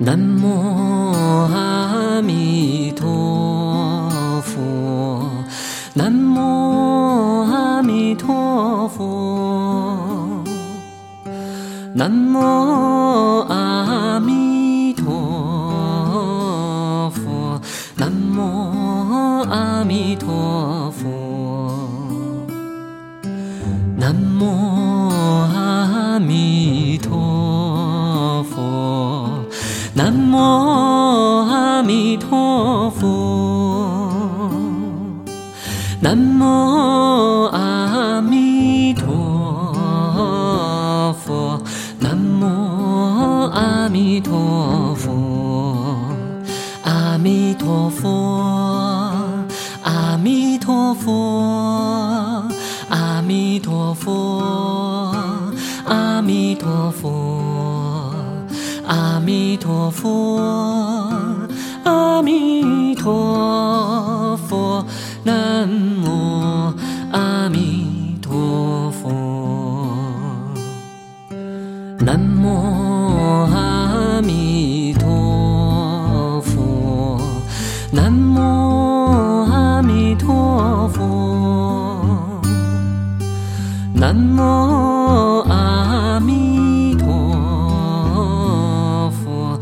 南无阿弥陀佛，南无阿弥陀佛，南无阿弥陀佛，南无阿弥陀佛，南无阿弥陀佛。南无阿弥陀佛，南无阿弥陀佛，南无阿弥陀佛，阿弥陀佛，阿弥陀佛，阿弥陀佛，阿弥陀佛。阿弥陀佛，阿弥陀佛，南无阿弥陀佛，南无阿弥陀佛，南无阿弥陀佛，南无阿弥陀佛。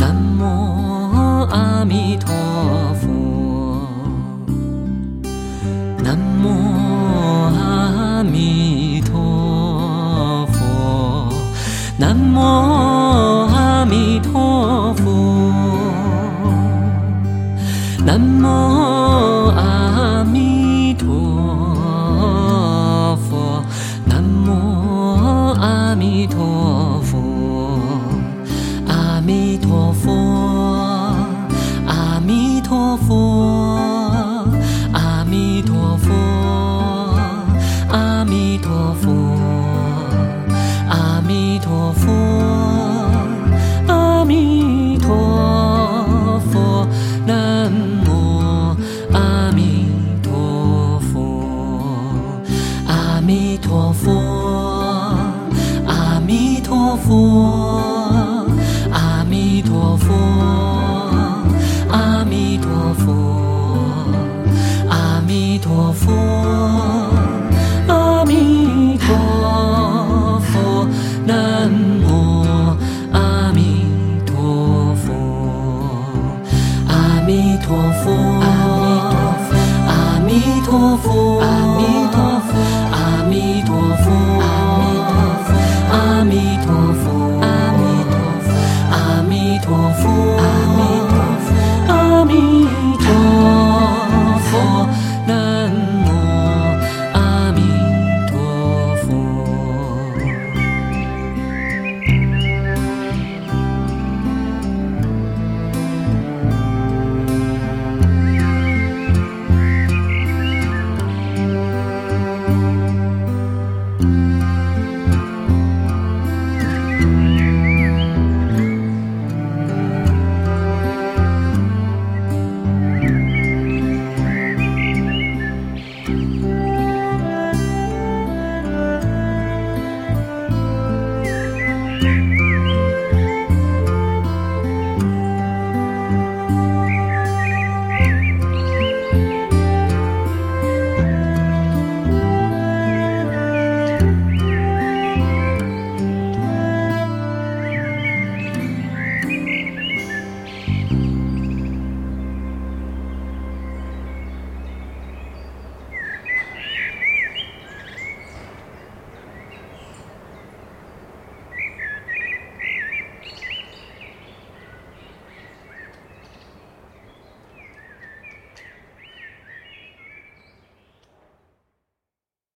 阿弥陀佛，南无阿弥陀佛，南无阿弥陀佛，南无阿弥陀佛，南无阿弥陀佛，阿弥陀佛。阿弥陀佛，阿弥陀佛，阿弥陀佛，阿弥陀佛，阿弥陀佛，南无阿弥陀佛，阿弥陀佛，阿弥陀佛，阿弥陀佛。阿弥陀佛，阿弥陀佛，阿弥陀佛，南无阿弥陀佛，阿弥陀佛，阿弥陀佛，阿弥陀佛，阿弥陀佛，阿弥陀佛，阿弥陀佛，阿弥陀佛。